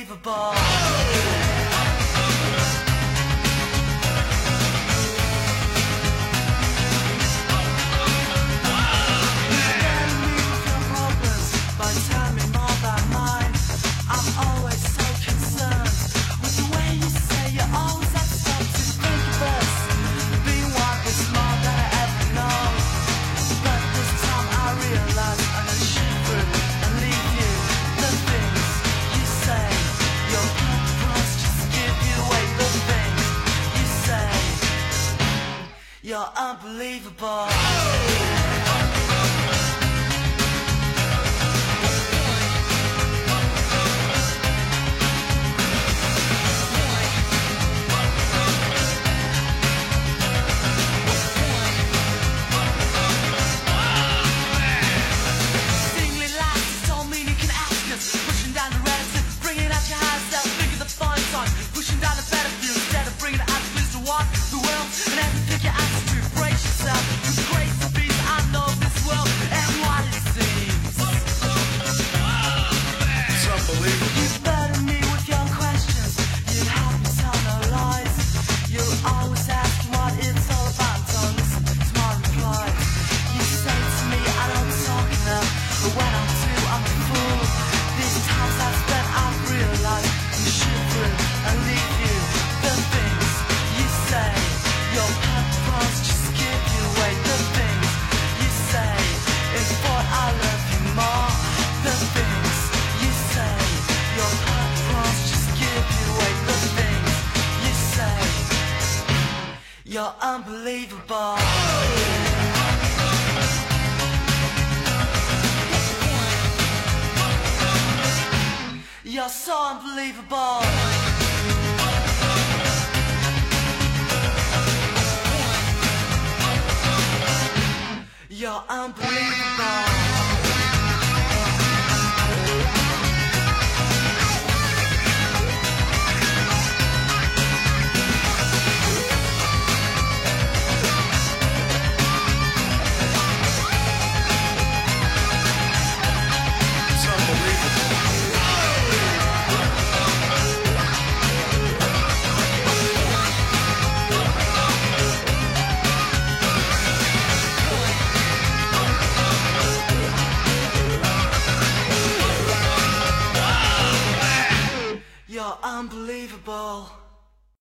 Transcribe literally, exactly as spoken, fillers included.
unbelievable. You're unbelievable. Singly lights don't mean you can ask us. Pushing down the reds, bringing out your high self, figure the fun on. Pushing down the battlefield instead of bringing it out to to walk the world and have to pick your ass to brace yourself. The crazy beast, I know this world and what it seems. It's unbelievable. You burden me with your questions. You have me tell no lies. You always ask what it's all about. Don't listen to my replies. You say to me I don't talk enough, but when I do I'm a fool. These times I've spent I've realized you shoot through and leave you. The things you say, your purpose just give you away. The things you say is what I love you more. The things you say, your purpose just give you away. The things you say, you're unbelievable. You're so unbelievable. You're unbelievable. You're unbelievable.